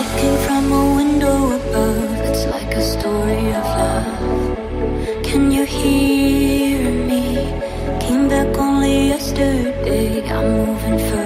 Looking from a window above, it's like a story of love. Can you hear me? Came back only yesterday. I'm moving further.